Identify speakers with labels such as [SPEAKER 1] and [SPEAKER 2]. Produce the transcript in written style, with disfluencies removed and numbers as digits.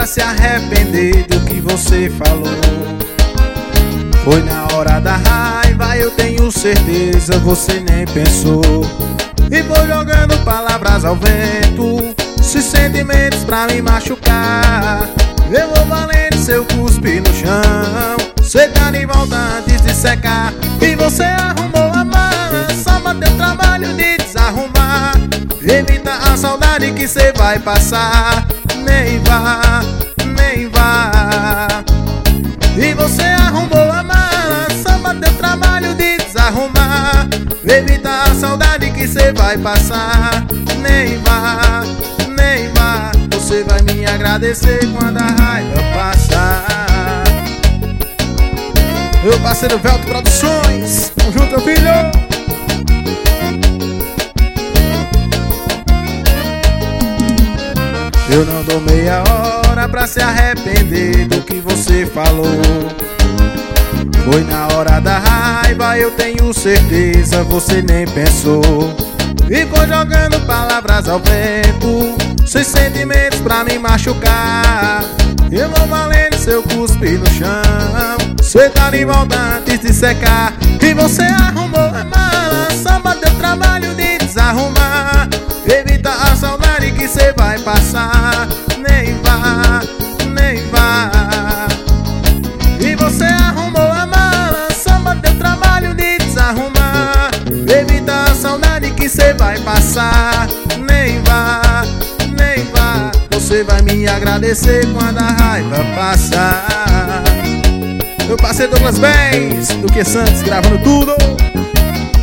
[SPEAKER 1] pra se arrepender do que você falou. Foi na hora da raiva, eu tenho certeza, você nem pensou. E foi jogando palavras ao vento, se sentimentos pra me machucar. Eu vou valendo seu cuspe no chão, cê tá de volta antes de secar. E você arrumou a mala, só bateu trabalho de desarrumar. Evita a saudade que cê vai passar. Nem vá, nem vá. E você arrumou a mala, só bateu trabalho de desarrumar. Evita a saudade que cê vai passar. Nem vá, nem vá. Você vai me agradecer quando a raiva passar. Meu parceiro Velto Produções, tamo junto, filho. Eu não dou meia hora pra se arrepender do que você falou. Foi na hora da raiva, eu tenho certeza, você nem pensou. Ficou jogando palavras ao vento, sem sentimentos pra me machucar. Eu vou valendo seu cuspe no chão, cê tá de volta antes de secar. E você arrumou a mala, só bateu trabalho de desarrumar. Evita a saudade que cê vai passar. Nem vá, nem vá. E você arrumou a mala, só bateu trabalho de desarrumar. Evita a saudade que cê vai passar. Nem vá, nem vá. Você vai me agradecer quando a raiva passar. Meu parceiro Douglas Benz, do Que Santos, gravando tudo.